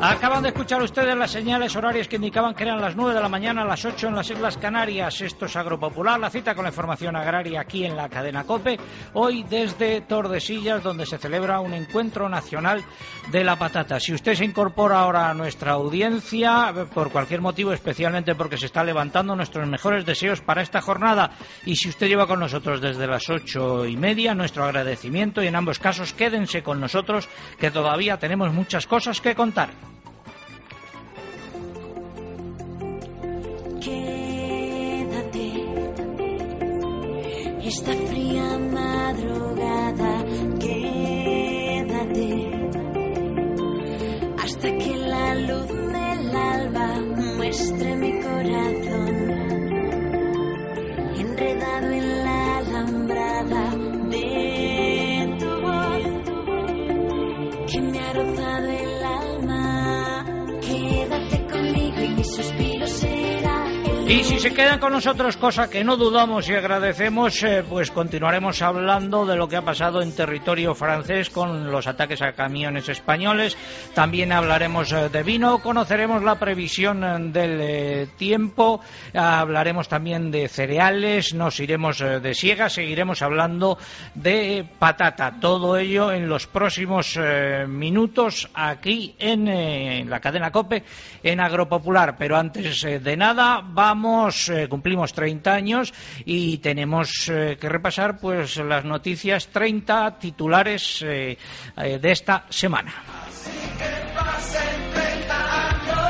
Acaban de escuchar ustedes las señales horarias que indicaban que eran las 9 de la mañana, las 8 en las Islas Canarias. Esto es Agropopular, la cita con la información agraria aquí en la cadena COPE. Hoy desde Tordesillas, donde se celebra un encuentro nacional de la patata. Si usted se incorpora ahora a nuestra audiencia, por cualquier motivo, especialmente porque se está levantando, nuestros mejores deseos para esta jornada. Y si usted lleva con nosotros desde las 8:30, nuestro agradecimiento, y en ambos casos quédense con nosotros, que todavía tenemos muchas cosas que contar. Quédate esta fría madrugada, quédate hasta que la luz del alba muestre mi corazón enredado en la alambrada de tu voz que me ha rozado el alma. Quédate conmigo y mi suspiro será. Y si se quedan con nosotros, cosa que no dudamos y agradecemos, pues continuaremos hablando de lo que ha pasado en territorio francés con los ataques a camiones españoles. También hablaremos de vino, conoceremos la previsión del tiempo, hablaremos también de cereales, nos iremos de siega, seguiremos hablando de patata. Todo ello en los próximos minutos aquí en la cadena COPE, en Agropopular. Pero antes de nada, cumplimos 30 años y tenemos que repasar pues las noticias 30 titulares de esta semana. Así que pasen 30 años.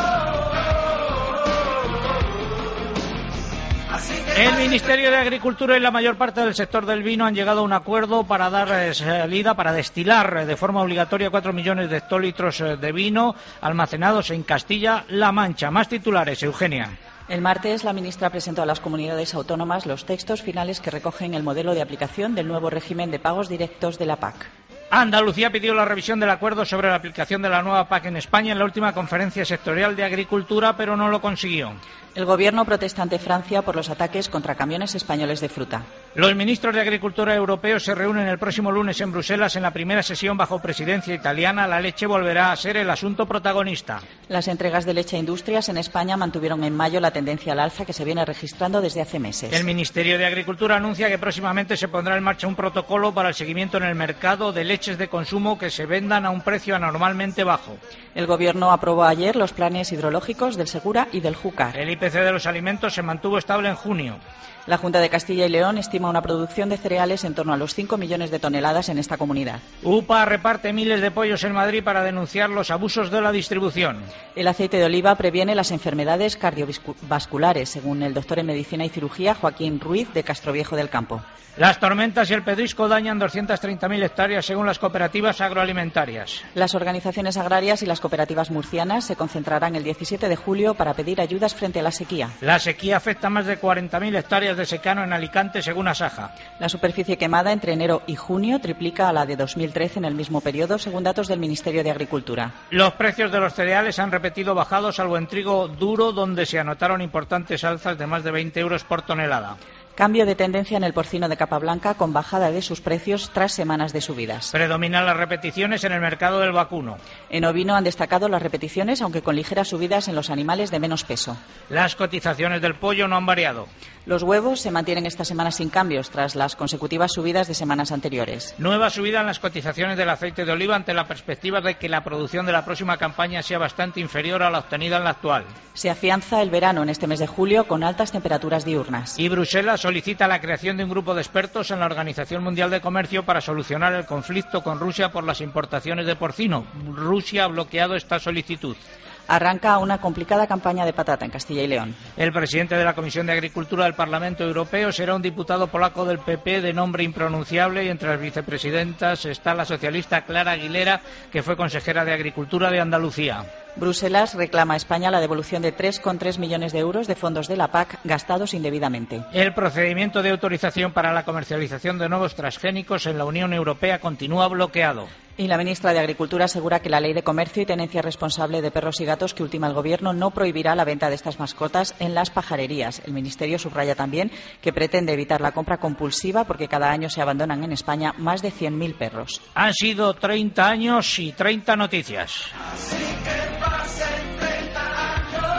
El Ministerio de Agricultura y la mayor parte del sector del vino han llegado a un acuerdo para dar salida, para destilar de forma obligatoria 4 millones de hectolitros de vino almacenados en Castilla-La Mancha. Más titulares, Eugenia. El martes, la ministra presentó a las comunidades autónomas los textos finales que recogen el modelo de aplicación del nuevo régimen de pagos directos de la PAC. Andalucía pidió la revisión del acuerdo sobre la aplicación de la nueva PAC en España en la última conferencia sectorial de Agricultura, pero no lo consiguió. El Gobierno protesta ante Francia por los ataques contra camiones españoles de fruta. Los ministros de Agricultura europeos se reúnen el próximo lunes en Bruselas en la primera sesión bajo presidencia italiana. La leche volverá a ser el asunto protagonista. Las entregas de leche a industrias en España mantuvieron en mayo la tendencia al alza que se viene registrando desde hace meses. El Ministerio de Agricultura anuncia que próximamente se pondrá en marcha un protocolo para el seguimiento en el mercado de leches de consumo que se vendan a un precio anormalmente bajo. El Gobierno aprobó ayer los planes hidrológicos del Segura y del Júcar. El IPC de los alimentos se mantuvo estable en junio. La Junta de Castilla y León estima una producción de cereales en torno a los 5 millones de toneladas en esta comunidad. UPA reparte miles de pollos en Madrid para denunciar los abusos de la distribución. El aceite de oliva previene las enfermedades cardiovasculares, según el doctor en Medicina y Cirugía Joaquín Ruiz de Castroviejo del Campo. Las tormentas y el pedrisco dañan 230.000 hectáreas según las cooperativas agroalimentarias. Las organizaciones agrarias y las cooperativas murcianas se concentrarán el 17 de julio para pedir ayudas frente a la sequía. La sequía afecta a más de 40.000 hectáreas de secano en Alicante, según Asaja. La superficie quemada entre enero y junio triplica a la de 2013 en el mismo periodo, según datos del Ministerio de Agricultura. Los precios de los cereales han repetido bajados, salvo en trigo duro, donde se anotaron importantes alzas de más de 20 euros por tonelada. Cambio de tendencia en el porcino de capa blanca con bajada de sus precios tras semanas de subidas. Predominan las repeticiones en el mercado del vacuno. En ovino han destacado las repeticiones, aunque con ligeras subidas en los animales de menos peso. Las cotizaciones del pollo no han variado. Los huevos se mantienen esta semana sin cambios tras las consecutivas subidas de semanas anteriores. Nueva subida en las cotizaciones del aceite de oliva ante la perspectiva de que la producción de la próxima campaña sea bastante inferior a la obtenida en la actual. Se afianza el verano en este mes de julio con altas temperaturas diurnas. Y Bruselas solicita la creación de un grupo de expertos en la Organización Mundial de Comercio para solucionar el conflicto con Rusia por las importaciones de porcino. Rusia ha bloqueado esta solicitud. Arranca una complicada campaña de patata en Castilla y León. El presidente de la Comisión de Agricultura del Parlamento Europeo será un diputado polaco del PP de nombre impronunciable, y entre las vicepresidentas está la socialista Clara Aguilera, que fue consejera de Agricultura de Andalucía. Bruselas reclama a España la devolución de 3,3 millones de euros de fondos de la PAC gastados indebidamente. El procedimiento de autorización para la comercialización de nuevos transgénicos en la Unión Europea continúa bloqueado. Y la ministra de Agricultura asegura que la Ley de Comercio y Tenencia Responsable de Perros y Gatos que ultima el Gobierno no prohibirá la venta de estas mascotas en las pajarerías. El Ministerio subraya también que pretende evitar la compra compulsiva porque cada año se abandonan en España más de 100.000 perros. Han sido 30 años y 30 noticias. Así que pasen 30 años.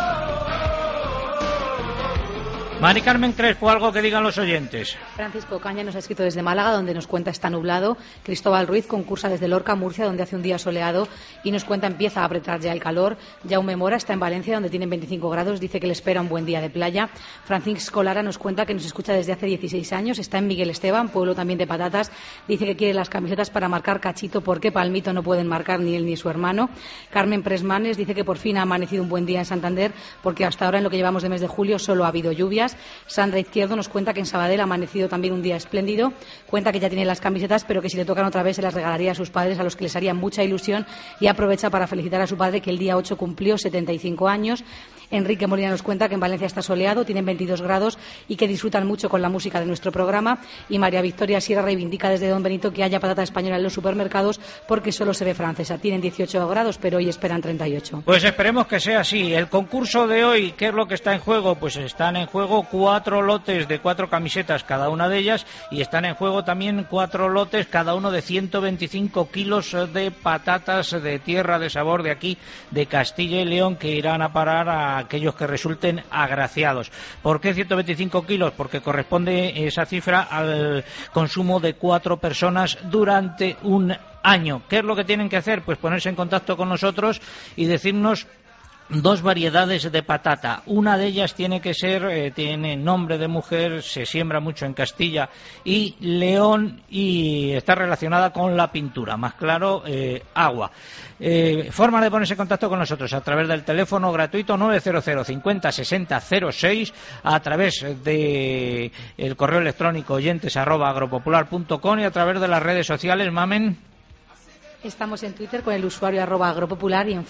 Mari Carmen Crespo, algo que digan los oyentes. Francisco Caña nos ha escrito desde Málaga, donde nos cuenta está nublado. Cristóbal Ruiz concursa desde Lorca, Murcia, donde hace un día soleado y nos cuenta empieza a apretar ya el calor. Jaume Mora está en Valencia, donde tienen 25 grados, dice que le espera un buen día de playa. Francisco Lara nos cuenta que nos escucha desde hace 16 años, está en Miguel Esteban, pueblo también de patatas, dice que quiere las camisetas para marcar Cachito porque Palmito no pueden marcar ni él ni su hermano. Carmen Presmanes dice que por fin ha amanecido un buen día en Santander porque hasta ahora en lo que llevamos de mes de julio solo ha habido lluvias. Sandra Izquierdo nos cuenta que en Sabadell ha amanecido también un día espléndido, cuenta que ya tiene las camisetas pero que si le tocan otra vez se las regalaría a sus padres, a los que les haría mucha ilusión, y aprovecha para felicitar a su padre que el día 8 cumplió 75 años. Enrique Molina nos cuenta que en Valencia está soleado, tienen 22 grados y que disfrutan mucho con la música de nuestro programa. Y María Victoria Sierra reivindica desde Don Benito que haya patata española en los supermercados porque solo se ve francesa. Tienen 18 grados, pero hoy esperan 38. Pues esperemos que sea así. El concurso de hoy, ¿qué es lo que está en juego? Pues están en juego 4 lotes de 4 camisetas, cada una de ellas, y están en juego también 4 lotes, cada uno de 125 kilos de patatas de tierra de sabor de aquí, de Castilla y León, que irán a parar a aquellos que resulten agraciados. ¿Por qué 125 kilos? Porque corresponde esa cifra al consumo de 4 personas durante un año. ¿Qué es lo que tienen que hacer? Pues ponerse en contacto con nosotros y decirnos 2 variedades de patata. Una de ellas tiene que ser, tiene nombre de mujer, se siembra mucho en Castilla y León y está relacionada con la pintura, más claro, agua. Forma de ponerse en contacto con nosotros a través del teléfono gratuito 900 50 60 06, a través de el correo electrónico oyentes@agropopular.com y a través de las redes sociales. Mamen. Estamos en Twitter con el usuario @agropopular y en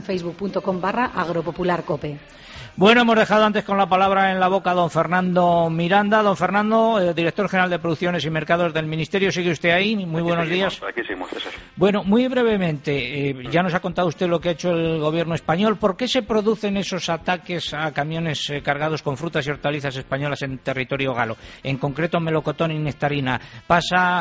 facebook.com/agropopularcope. Bueno, hemos dejado antes con la palabra en la boca a don Fernando Miranda. Don Fernando, director general de Producciones y Mercados del Ministerio, ¿sigue usted ahí? Muy buenos días. Aquí seguimos, César. Bueno, muy brevemente, ya nos ha contado usted lo que ha hecho el gobierno español. ¿Por qué se producen esos ataques a camiones cargados con frutas y hortalizas españolas en territorio galo? En concreto, melocotón y nectarina. ¿Pasa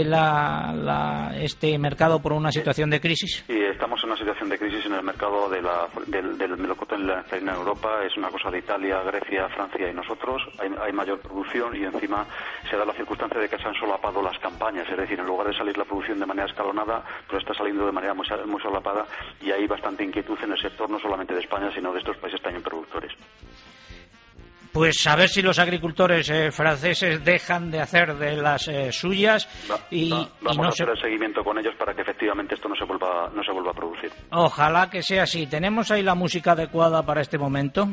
este mercado por una situación de crisis? Sí, estamos en una situación de crisis en el mercado del melocotón y la nectarina en Europa. Es una cosa de Italia, Grecia, Francia y nosotros. Hay mayor producción y encima se da la circunstancia de que se han solapado las campañas. Es decir, en lugar de salir la producción de manera escalonada, pero está saliendo de manera muy solapada y hay bastante inquietud en el sector, no solamente de España, sino de estos países también productores. Pues a ver si los agricultores franceses dejan de hacer de las suyas vamos a hacer el seguimiento con ellos para que efectivamente esto no se vuelva a producir. Ojalá que sea así. ¿Tenemos ahí la música adecuada para este momento?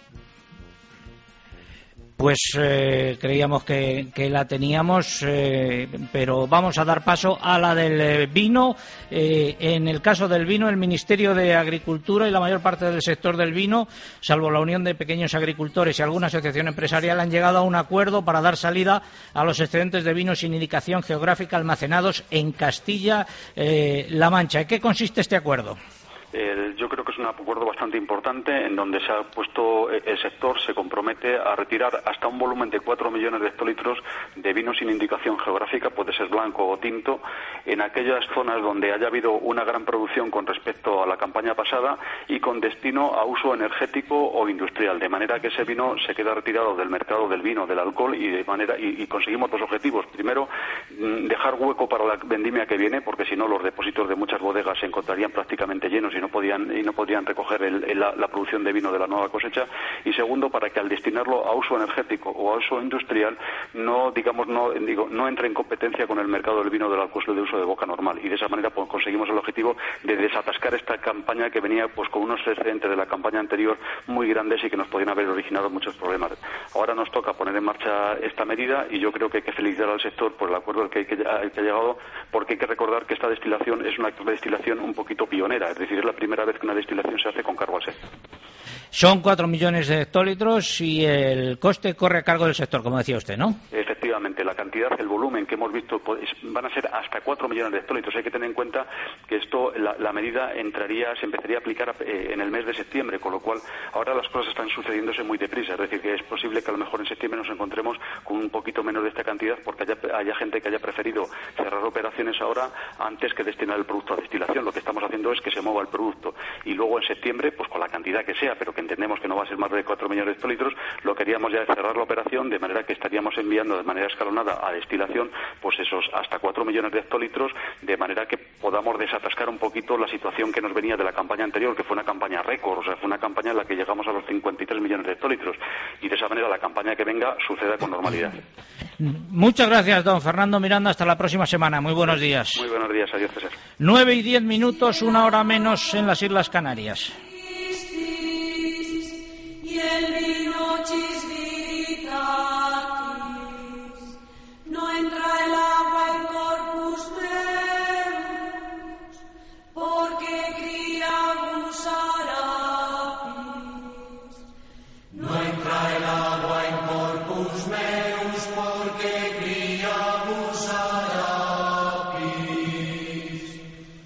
Pues creíamos que la teníamos, pero vamos a dar paso a la del vino. En el caso del vino, el Ministerio de Agricultura y la mayor parte del sector del vino, salvo la Unión de Pequeños Agricultores y alguna asociación empresarial, han llegado a un acuerdo para dar salida a los excedentes de vino sin indicación geográfica almacenados en Castilla-La Mancha. ¿En qué consiste este acuerdo? Yo creo que es un acuerdo bastante importante en donde se ha puesto el sector se compromete a retirar hasta un volumen de 4 millones de hectolitros de vino sin indicación geográfica, puede ser blanco o tinto, en aquellas zonas donde haya habido una gran producción con respecto a la campaña pasada y con destino a uso energético o industrial, de manera que ese vino se queda retirado del mercado del vino, del alcohol y conseguimos 2 objetivos. Primero, dejar hueco para la vendimia que viene, porque si no los depósitos de muchas bodegas se encontrarían prácticamente llenos y no podrían recoger la producción de vino de la nueva cosecha. Y segundo, para que al destinarlo a uso energético o a uso industrial no entre en competencia con el mercado del vino del alcohol de uso de boca normal, y de esa manera pues conseguimos el objetivo de desatascar esta campaña que venía pues con unos excedentes de la campaña anterior muy grandes y que nos podían haber originado muchos problemas. Ahora nos toca poner en marcha esta medida y yo creo que hay que felicitar al sector por el acuerdo al que ha llegado, porque hay que recordar que esta destilación es una destilación un poquito pionera, es decir, es la primera vez que una destilación se hace con cargo al sector. Son 4 millones de hectolitros y el coste corre a cargo del sector, como decía usted, ¿no? Efectivamente, la cantidad, el volumen que hemos visto van a ser hasta 4 millones de hectolitros. Hay que tener en cuenta que esto, la medida se empezaría a aplicar en el mes de septiembre, con lo cual ahora las cosas están sucediéndose muy deprisa. Es decir, que es posible que a lo mejor en septiembre nos encontremos con un poquito menos de esta cantidad porque haya gente que haya preferido cerrar operaciones ahora antes que destinar el producto a destilación. Lo que estamos haciendo es que se mueva el producto y luego en septiembre, pues con la cantidad que sea, pero que entendemos que no va a ser más de 4 millones de hectolitros, lo que haríamos ya es cerrar la operación de manera que estaríamos enviando de manera escalonada a destilación pues esos hasta 4 millones de hectolitros, de manera que podamos desatascar un poquito la situación que nos venía de la campaña anterior, que fue una campaña récord, o sea, fue una campaña en la que llegamos a los 53 millones de hectolitros, y de esa manera la campaña que venga suceda con normalidad. Muchas gracias, don Fernando Miranda. Hasta la próxima semana. Muy buenos días. Muy buenos días. Adiós, César. 9:10, 1 hora menos en las Islas Canarias. Y el vino chisvitatis, no entra el agua en corpus meus, porque cría gusarapis. No entra el agua en corpus meus, porque cría gusarapis.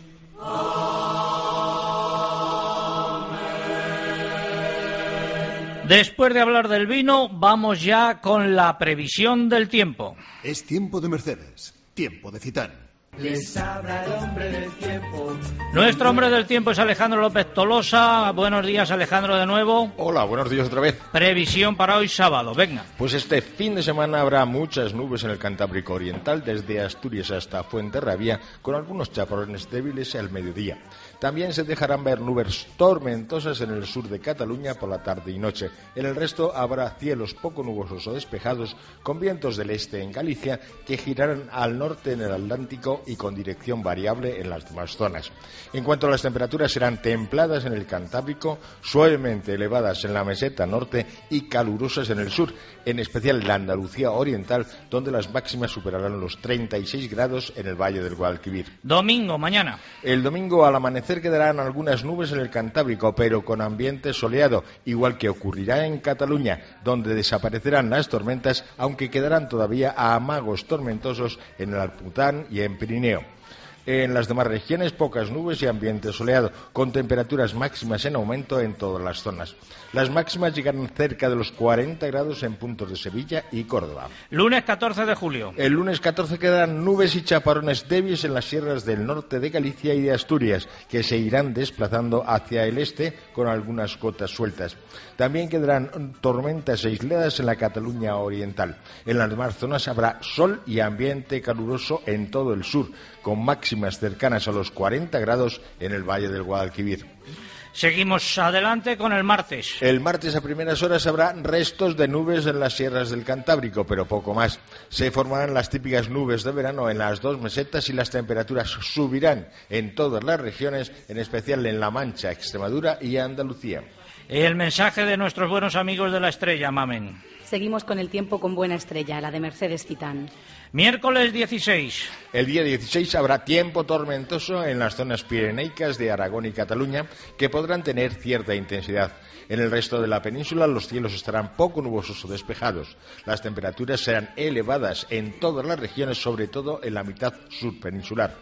Después de hablar del vino, vamos ya con la previsión del tiempo. Es tiempo de Mercedes, tiempo de Citán. Les habla el hombre del tiempo. Nuestro hombre del tiempo es Alejandro López Tolosa. Buenos días, Alejandro, de nuevo. Hola, buenos días otra vez. Previsión para hoy sábado, venga. Pues este fin de semana habrá muchas nubes en el Cantábrico Oriental, desde Asturias hasta Fuenterrabía, con algunos chaparrones débiles al mediodía. También se dejarán ver nubes tormentosas en el sur de Cataluña por la tarde y noche. En el resto habrá cielos poco nubosos o despejados, con vientos del este en Galicia, que girarán al norte en el Atlántico y con dirección variable en las demás zonas. En cuanto a las temperaturas, serán templadas en el Cantábrico, suavemente elevadas en la meseta norte y calurosas en el sur, en especial en la Andalucía Oriental, donde las máximas superarán los 36 grados en el Valle del Guadalquivir. Domingo, mañana. El domingo al amanecer quedarán algunas nubes en el Cantábrico, pero con ambiente soleado, igual que ocurrirá en Cataluña, donde desaparecerán las tormentas, aunque quedarán todavía amagos tormentosos en el Alpután y en Pirineo. En las demás regiones, pocas nubes y ambiente soleado, con temperaturas máximas en aumento en todas las zonas. Las máximas llegarán cerca de los 40 grados en puntos de Sevilla y Córdoba. Lunes 14 de julio. El lunes 14 quedarán nubes y chaparrones débiles en las sierras del norte de Galicia y de Asturias, que se irán desplazando hacia el este con algunas gotas sueltas. También quedarán tormentas aisladas en la Cataluña Oriental. En las demás zonas habrá sol y ambiente caluroso en todo el sur, con máximas cercanas a los 40 grados en el Valle del Guadalquivir. Seguimos adelante con el martes. El martes a primeras horas habrá restos de nubes en las sierras del Cantábrico, pero poco más. Se formarán las típicas nubes de verano en las dos mesetas y las temperaturas subirán en todas las regiones, en especial en La Mancha, Extremadura y Andalucía. El mensaje de nuestros buenos amigos de La Estrella, Mamen. Seguimos con el tiempo con buena estrella, la de Mercedes Citán. Miércoles 16. El día 16 habrá tiempo tormentoso en las zonas pireneicas de Aragón y Cataluña, que podrán tener cierta intensidad. En el resto de la península los cielos estarán poco nubosos o despejados. Las temperaturas serán elevadas en todas las regiones, sobre todo en la mitad surpeninsular.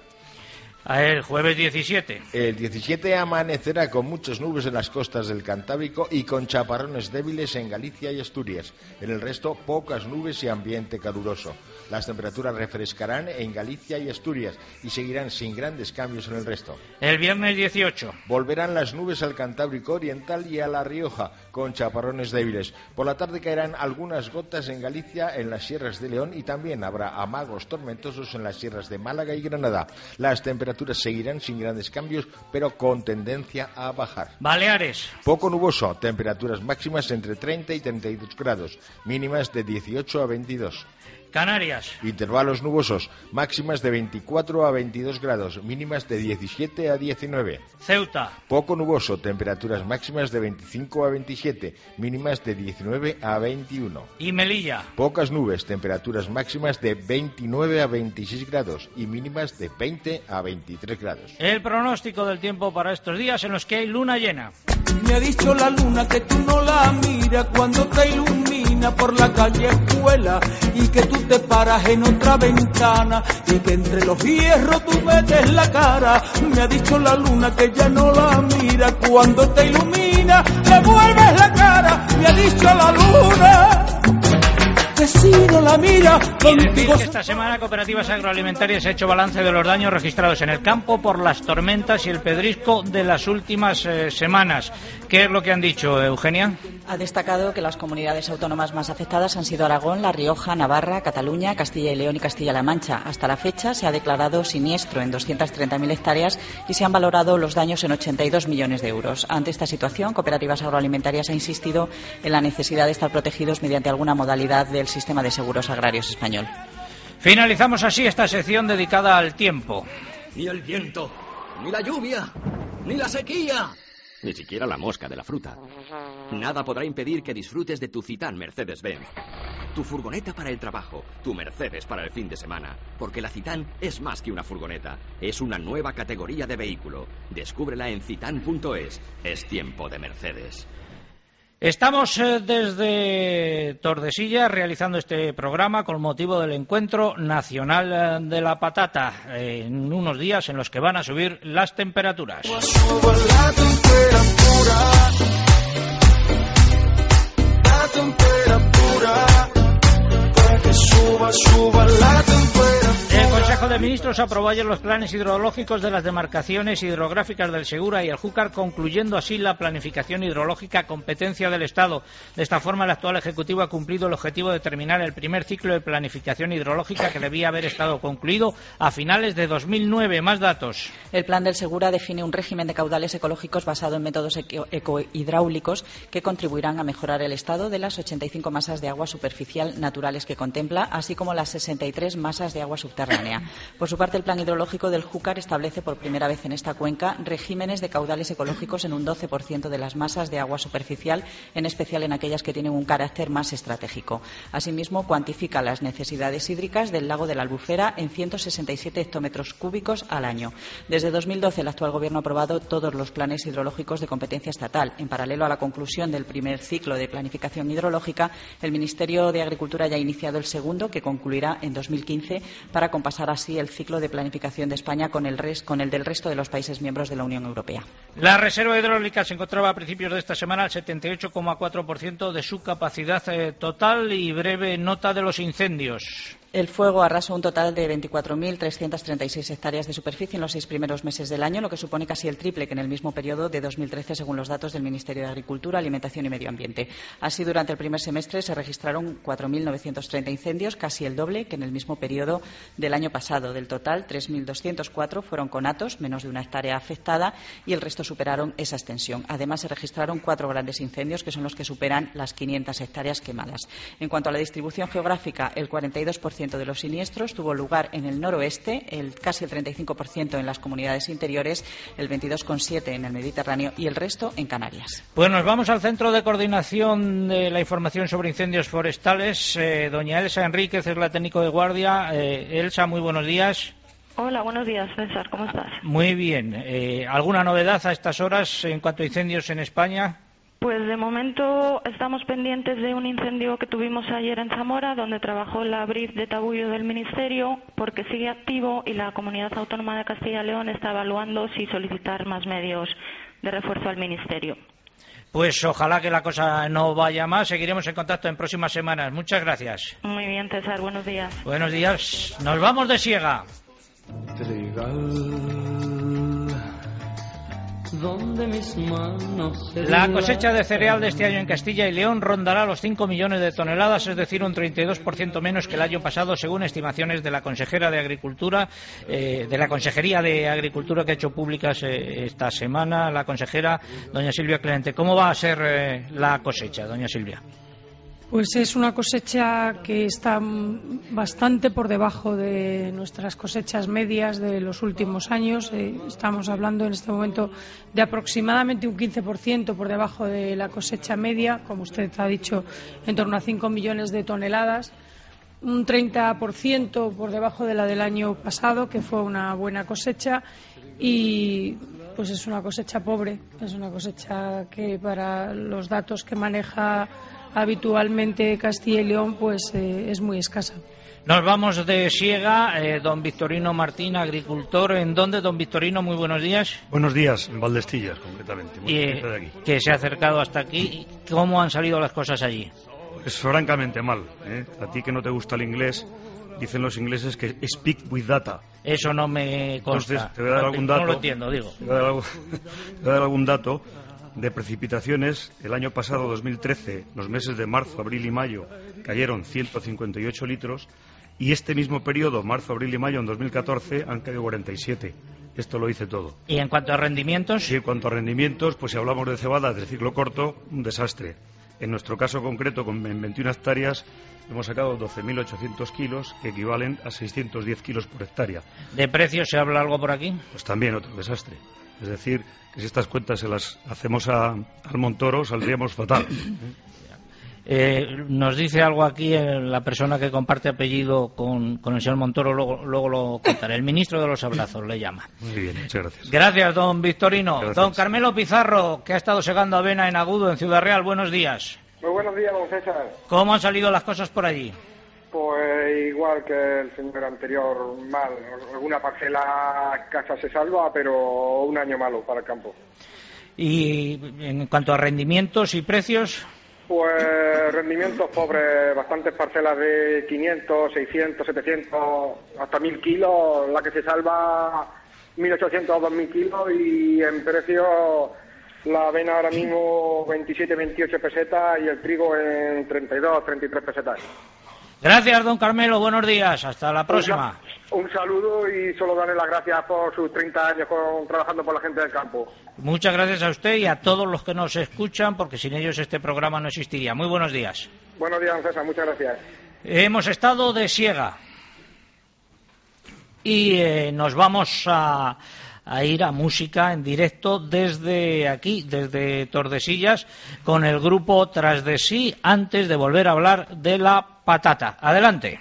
El jueves 17. El 17 amanecerá con muchas nubes en las costas del Cantábrico y con chaparrones débiles en Galicia y Asturias. En el resto, pocas nubes y ambiente caluroso. Las temperaturas refrescarán en Galicia y Asturias y seguirán sin grandes cambios en el resto. El viernes 18. Volverán las nubes al Cantábrico Oriental y a La Rioja, con chaparrones débiles. Por la tarde caerán algunas gotas en Galicia, en las sierras de León, y también habrá amagos tormentosos en las sierras de Málaga y Granada. Las temperaturas seguirán sin grandes cambios, pero con tendencia a bajar. Baleares. Poco nuboso, temperaturas máximas entre 30 y 32 grados, mínimas de 18 a 22. Canarias. Intervalos nubosos, máximas de 24 a 22 grados, mínimas de 17 a 19. Ceuta. Poco nuboso, temperaturas máximas de 25 a 27, mínimas de 19 a 21. Y Melilla. Pocas nubes, temperaturas máximas de 29 a 26 grados y mínimas de 20 a 23 grados. El pronóstico del tiempo para estos días en los que hay luna llena. Me ha dicho la luna que tú no la miras cuando te ilumina por la calle escuela y que tú te paras en otra ventana y que entre los hierros tú metes la cara. Me ha dicho la luna que ya no la mira cuando te ilumina, le vuelves la cara. Me ha dicho la luna que si no la mira contigo. Que esta semana Cooperativas Agroalimentarias ha hecho balance de los daños registrados en el campo por las tormentas y el pedrisco de las últimas semanas. ¿Qué es lo que han dicho, Eugenia? Ha destacado que las comunidades autónomas más afectadas han sido Aragón, La Rioja, Navarra, Cataluña, Castilla y León y Castilla-La Mancha. Hasta la fecha se ha declarado siniestro en 230.000 hectáreas y se han valorado los daños en 82 millones de euros. Ante esta situación, Cooperativas Agroalimentarias ha insistido en la necesidad de estar protegidos mediante alguna modalidad del sistema de seguros agrarios español. Finalizamos así esta sección dedicada al tiempo. Ni el viento, ni la lluvia, ni la sequía, ni siquiera la mosca de la fruta. Nada podrá impedir que disfrutes de tu Citan Mercedes-Benz. Tu furgoneta para el trabajo, tu Mercedes para el fin de semana. Porque la Citan es más que una furgoneta, es una nueva categoría de vehículo. Descúbrela en citan.es. Es tiempo de Mercedes. Estamos desde Tordesillas realizando este programa con motivo del Encuentro Nacional de la Patata, en unos días en los que van a subir las temperaturas. El Consejo de Ministros aprobó ayer los planes hidrológicos de las demarcaciones hidrográficas del Segura y el Júcar, concluyendo así la planificación hidrológica competencia del Estado. De esta forma, el actual Ejecutivo ha cumplido el objetivo de terminar el primer ciclo de planificación hidrológica que debía haber estado concluido a finales de 2009. Más datos. El plan del Segura define un régimen de caudales ecológicos basado en métodos ecohidráulicos que contribuirán a mejorar el estado de las 85 masas de agua superficial naturales que contempla, así como las 63 masas de agua subterránea. Por su parte, el plan hidrológico del Júcar establece por primera vez en esta cuenca regímenes de caudales ecológicos en un 12% de las masas de agua superficial, en especial en aquellas que tienen un carácter más estratégico. Asimismo, cuantifica las necesidades hídricas del lago de la Albufera en 167 hectómetros cúbicos al año. Desde 2012, el actual Gobierno ha aprobado todos los planes hidrológicos de competencia estatal. En paralelo a la conclusión del primer ciclo de planificación hidrológica, el Ministerio de Agricultura ya ha iniciado el segundo, que concluirá en 2015, para compasar así el ciclo de planificación de España con el del resto de los países miembros de la Unión Europea. La reserva hidráulica se encontraba a principios de esta semana al 78,4% de su capacidad total. Y breve nota de los incendios. El fuego arrasó un total de 24.336 hectáreas de superficie en los 6 primeros meses del año, lo que supone casi el triple que en el mismo periodo de 2013, según los datos del Ministerio de Agricultura, Alimentación y Medio Ambiente. Así, durante el primer semestre se registraron 4.930 incendios, casi el doble que en el mismo periodo del año pasado. Del total, 3.204 fueron conatos, menos de una hectárea afectada, y el resto superaron esa extensión. Además, se registraron 4 grandes incendios, que son los que superan las 500 hectáreas quemadas. En cuanto a la distribución geográfica, el 42% de los siniestros tuvo lugar en el noroeste, casi el 35% en las comunidades interiores, el 22,7% en el Mediterráneo y el resto en Canarias. Pues nos vamos al Centro de Coordinación de la Información sobre Incendios Forestales. Doña Elsa Enríquez es la técnico de guardia. Elsa, muy buenos días. Hola, buenos días, César. ¿Cómo estás? Muy bien. ¿Alguna novedad a estas horas en cuanto a incendios en España? Pues de momento estamos pendientes de un incendio que tuvimos ayer en Zamora, donde trabajó la BRIF de Tabullo del Ministerio, porque sigue activo y la Comunidad Autónoma de Castilla y León está evaluando si solicitar más medios de refuerzo al Ministerio. Pues ojalá que la cosa no vaya más. Seguiremos en contacto en próximas semanas. Muchas gracias. Muy bien, César. Buenos días. Buenos días. Nos vamos de Siega. La cosecha de cereal de este año en Castilla y León rondará los 5 millones de toneladas, es decir, un 32% menos que el año pasado, según estimaciones de la consejera de Agricultura, de la Consejería de Agricultura, que ha hecho públicas esta semana la consejera, doña Silvia Clemente. ¿Cómo va a ser la cosecha, doña Silvia? Pues es una cosecha que está bastante por debajo de nuestras cosechas medias de los últimos años. Estamos hablando en este momento de aproximadamente un 15% por debajo de la cosecha media, como usted ha dicho, en torno a 5 millones de toneladas. Un 30% por debajo de la del año pasado, que fue una buena cosecha, y pues es una cosecha pobre, es una cosecha que para los datos que maneja habitualmente Castilla y León pues es muy escasa. Nos vamos de Siega, don Victorino Martín, agricultor. ¿En dónde, don Victorino? Muy buenos días. Buenos días, en Valdestillas, concretamente. Muy cerca de aquí. Que se ha acercado hasta aquí. ¿Cómo han salido las cosas allí? Pues francamente mal, ¿eh? A ti que no te gusta el inglés, dicen los ingleses que speak with data. Eso no me consta. Entonces, te voy a dar algún dato. No lo entiendo, digo. Te voy a dar algún dato de precipitaciones. El año pasado, 2013, los meses de marzo, abril y mayo, cayeron 158 litros. Y este mismo periodo, marzo, abril y mayo, en 2014, han caído 47. Esto lo dice todo. ¿Y en cuanto a rendimientos? Sí, en cuanto a rendimientos, pues si hablamos de cebadas del ciclo corto, un desastre. En nuestro caso concreto, en 21 hectáreas, hemos sacado 12.800 kilos, que equivalen a 610 kilos por hectárea. ¿De precios se habla algo por aquí? Pues también otro desastre. Es decir, que si estas cuentas se las hacemos al Montoro, saldríamos fatal. Nos dice algo aquí la persona que comparte apellido con el señor Montoro, luego lo contaré. El ministro de los abrazos le llama. Muy bien, muchas gracias. Gracias, don Victorino. Gracias. Don Carmelo Pizarro, que ha estado segando avena en Agudo, en Ciudad Real. Buenos días. Muy buenos días, don César. ¿Cómo han salido las cosas por allí? Pues igual que el señor anterior, mal. Alguna parcela casa se salva, pero un año malo para el campo. ¿Y en cuanto a rendimientos y precios? Pues rendimientos pobres, bastantes parcelas de 500, 600, 700, hasta 1.000 kilos, la que se salva 1.800 o 2.000 kilos, y en precio la avena ahora mismo 27, 28 pesetas y el trigo en 32, 33 pesetas. Gracias, don Carmelo, buenos días, hasta la próxima. Un saludo y solo darle las gracias por sus 30 años trabajando por la gente del campo. Muchas gracias a usted y a todos los que nos escuchan, porque sin ellos este programa no existiría. Muy buenos días. Buenos días, don César, muchas gracias. Hemos estado de Siega y nos vamos a ir a música en directo desde aquí, desde Tordesillas, con el grupo Tras de Sí, antes de volver a hablar de la patata. Adelante.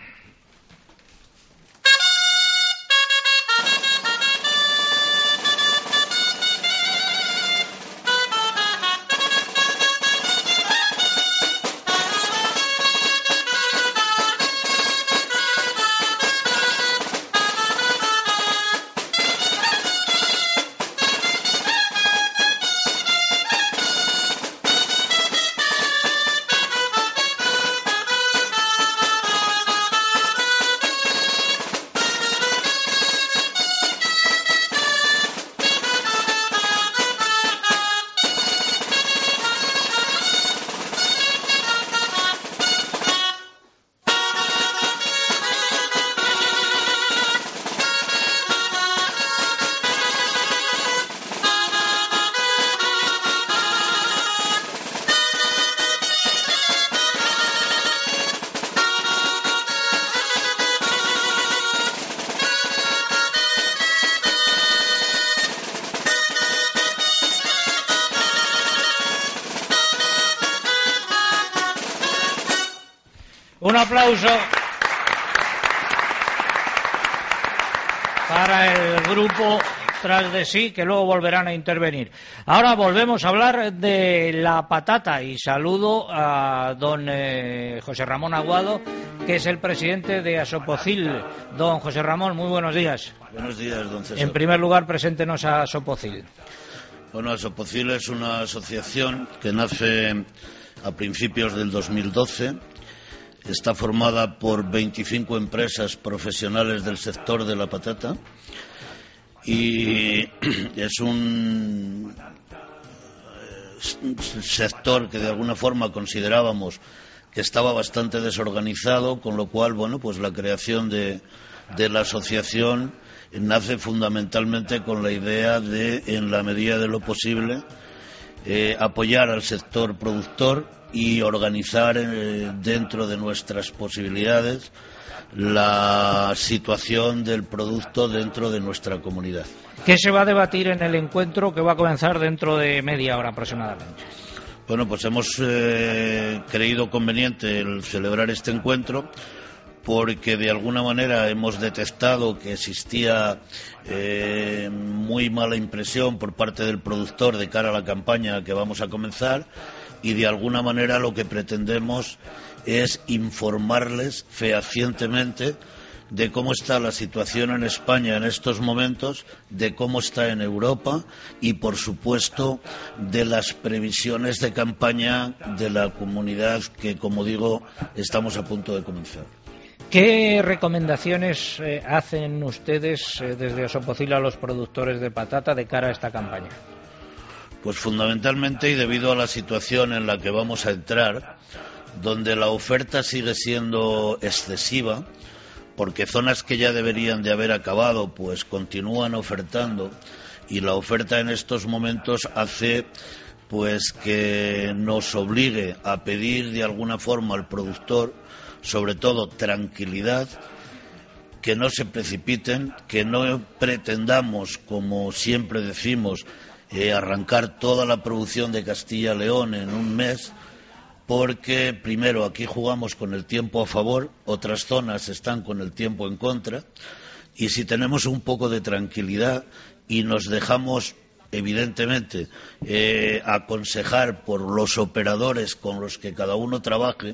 Un aplauso para el grupo Tras de Sí, que luego volverán a intervenir. Ahora volvemos a hablar de la patata y saludo a don José Ramón Aguado, que es el presidente de Asopocil. Don José Ramón, muy buenos días. Buenos días, don César. En primer lugar, preséntenos a Asopocil. Bueno, Asopocil es una asociación que nace a principios del 2012. Está formada por 25 empresas profesionales del sector de la patata y es un sector que de alguna forma considerábamos que estaba bastante desorganizado, con lo cual, bueno, pues la creación de la asociación nace fundamentalmente con la idea de, en la medida de lo posible, apoyar al sector productor y organizar dentro de nuestras posibilidades la situación del producto dentro de nuestra comunidad. ¿Qué se va a debatir en el encuentro que va a comenzar dentro de media hora aproximadamente? Bueno, pues hemos creído conveniente el celebrar este encuentro porque de alguna manera hemos detectado que existía muy mala impresión por parte del productor de cara a la campaña que vamos a comenzar, y de alguna manera lo que pretendemos es informarles fehacientemente de cómo está la situación en España en estos momentos, de cómo está en Europa y, por supuesto, de las previsiones de campaña de la comunidad que, como digo, estamos a punto de comenzar. ¿Qué recomendaciones hacen ustedes desde Asopocil a los productores de patata de cara a esta campaña? Pues fundamentalmente, y debido a la situación en la que vamos a entrar, donde la oferta sigue siendo excesiva, porque zonas que ya deberían de haber acabado pues continúan ofertando, y la oferta en estos momentos hace pues que nos obligue a pedir de alguna forma al productor, sobre todo tranquilidad, que no se precipiten, que no pretendamos, como siempre decimos, arrancar toda la producción de Castilla y León en un mes, porque primero aquí jugamos con el tiempo a favor, otras zonas están con el tiempo en contra, y si tenemos un poco de tranquilidad y nos dejamos evidentemente aconsejar por los operadores con los que cada uno trabaje,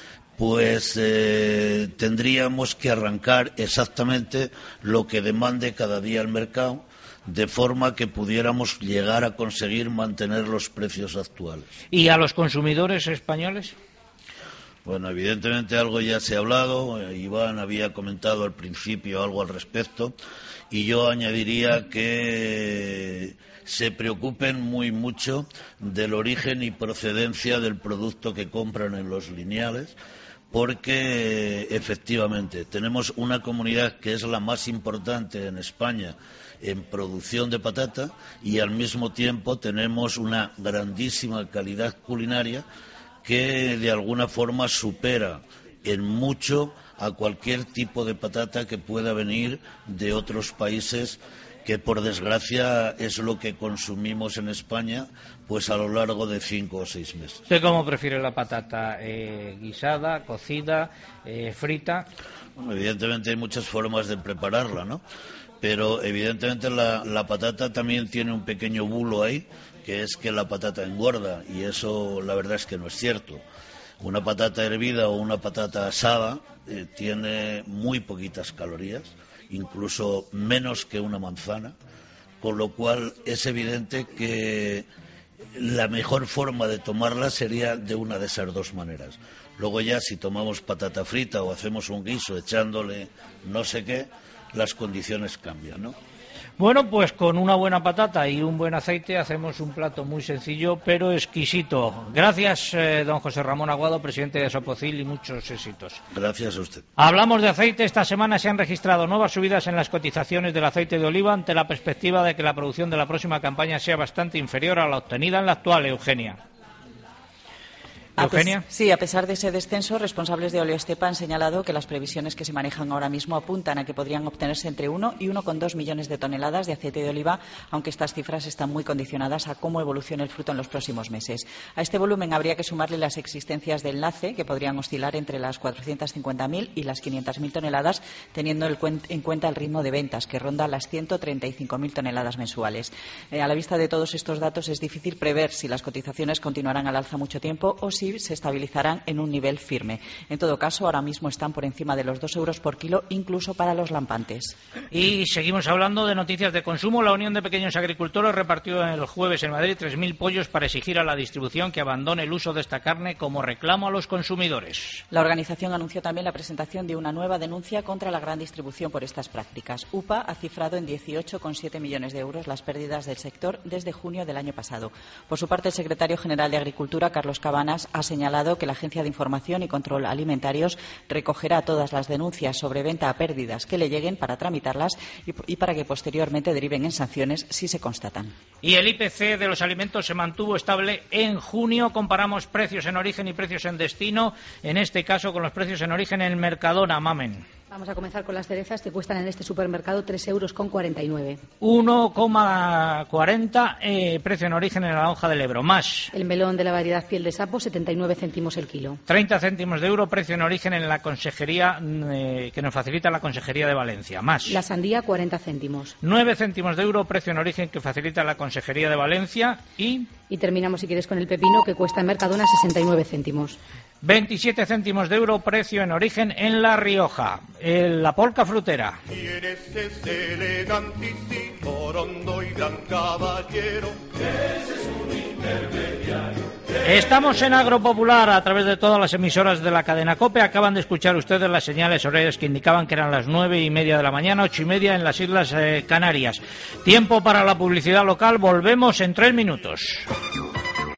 pues tendríamos que arrancar exactamente lo que demande cada día el mercado, de forma que pudiéramos llegar a conseguir mantener los precios actuales. ¿Y a los consumidores españoles? Bueno, evidentemente algo ya se ha hablado, Iván había comentado al principio algo al respecto, y yo añadiría que se preocupen muy mucho del origen y procedencia del producto que compran en los lineales, porque efectivamente tenemos una comunidad que es la más importante en España en producción de patata, y al mismo tiempo tenemos una grandísima calidad culinaria que de alguna forma supera en mucho a cualquier tipo de patata que pueda venir de otros países, que por desgracia es lo que consumimos en España pues a lo largo de 5 o 6 meses. ¿Usted cómo prefiere la patata? ¿Guisada, cocida, frita? Bueno, evidentemente hay muchas formas de prepararla, ¿no? Pero evidentemente la patata también tiene un pequeño bulo ahí, que es que la patata engorda, y eso la verdad es que no es cierto. Una patata hervida o una patata asada tiene muy poquitas calorías, incluso menos que una manzana, con lo cual es evidente que la mejor forma de tomarla sería de una de esas dos maneras. Luego ya si tomamos patata frita o hacemos un guiso echándole no sé qué, las condiciones cambian, ¿no? Bueno, pues con una buena patata y un buen aceite hacemos un plato muy sencillo pero exquisito. Gracias, don José Ramón Aguado, presidente de Asopocil, y muchos éxitos. Gracias a usted. Hablamos de aceite. Esta semana se han registrado nuevas subidas en las cotizaciones del aceite de oliva ante la perspectiva de que la producción de la próxima campaña sea bastante inferior a la obtenida en la actual, Eugenia. ¿Eugenia? Sí, a pesar de ese descenso, responsables de Oleoestepa han señalado que las previsiones que se manejan ahora mismo apuntan a que podrían obtenerse entre 1 y 1,2 millones de toneladas de aceite de oliva, aunque estas cifras están muy condicionadas a cómo evolucione el fruto en los próximos meses. A este volumen habría que sumarle las existencias de enlace, que podrían oscilar entre las 450.000 y las 500.000 toneladas, teniendo en cuenta el ritmo de ventas, que ronda las 135.000 toneladas mensuales. A la vista de todos estos datos es difícil prever si las cotizaciones continuarán al alza mucho tiempo o si se estabilizarán en un nivel firme. En todo caso, ahora mismo están por encima de los 2 euros por kilo, incluso para los lampantes. Y seguimos hablando de noticias de consumo. La Unión de Pequeños Agricultores repartió el jueves en Madrid 3.000 pollos para exigir a la distribución que abandone el uso de esta carne como reclamo a los consumidores. La organización anunció también la presentación de una nueva denuncia contra la gran distribución por estas prácticas. UPA ha cifrado en 18,7 millones de euros las pérdidas del sector desde junio del año pasado. Por su parte, el secretario general de Agricultura, Carlos Cabanas, ha señalado que la Agencia de Información y Control Alimentarios recogerá todas las denuncias sobre venta a pérdidas que le lleguen para tramitarlas y para que posteriormente deriven en sanciones si se constatan. Y el IPC de los alimentos se mantuvo estable en junio. Comparamos precios en origen y precios en destino, en este caso con los precios en origen en Mercadona. Mamen. Vamos a comenzar con las cerezas que cuestan en este supermercado 3,49 €. 1,40 precio en origen en la lonja del Ebro. Más. El melón de la variedad piel de sapo, 79 céntimos el kilo. 30 céntimos de euro precio en origen en la consejería que nos facilita la Consejería de Valencia. Más. La sandía, 40 céntimos. 9 céntimos de euro precio en origen que facilita la Consejería de Valencia. Y terminamos, si quieres, con el pepino que cuesta en Mercadona 69 céntimos. 27 céntimos de euro precio en origen en La Rioja. La polca frutera. Tienes ese elegantísimo, rondo y gran caballero. Ese es un intermediario. Estamos en Agropopular a través de todas las emisoras de la cadena COPE. Acaban de escuchar ustedes las señales horarias que indicaban que eran las 9:30 de la mañana, 8:30 en las Islas Canarias. Tiempo para la publicidad local. Volvemos en 3 minutos.